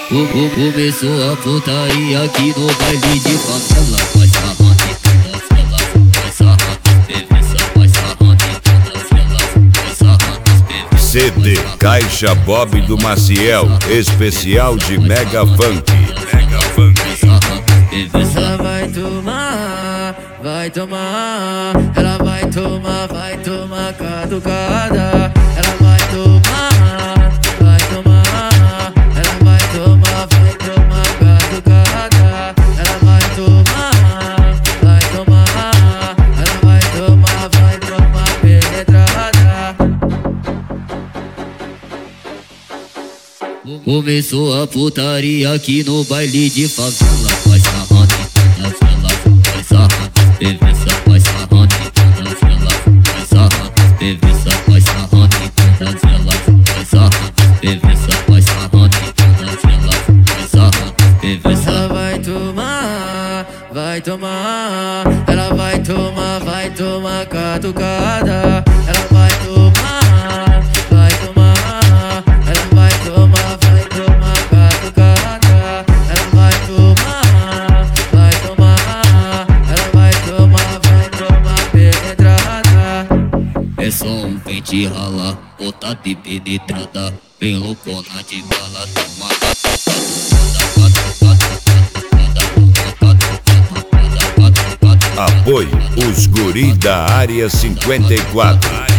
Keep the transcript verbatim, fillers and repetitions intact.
Começou a putaria aqui no baile de favela. Vai sarrando em todas elas, vai sarrando as bebiças, vai sarrando em todas elas, vai sarrando as bebiças. C D Caixa Bob do Maciel, especial de Mega Funk. Mega Funk. Ela vai tomar, vai tomar, ela vai tomar, vai tomar catucada. Ela vai tomar, vai tomar, ela vai tomar, vai tomar catucada. Ela vai tomar, vai tomar, ela vai tomar, vai tomar penetrada. Começou a putaria aqui no baile de favela. Vai sarrando em todas elas, vai sarrando as bebiças, vai sarrando em todas elas, vai sarrando as bebiças, vai sarrando em todas elas, vai sarrando as bebiças, vai sarrando em todas elas, vai sarrando as bebiças. Ela vai tomar, vai tomar, ela vai tomar, vai tomar catucada. Ela vai tomar, vai tomar, ela vai tomar, vai tomar catucada. Ela vai tomar, vai tomar, ela vai tomar, vai tomar penetrada. É só um pente ralar, botar de penetrada, bem loucona de bala, toma Apoio os guri da área cinquenta e quatro.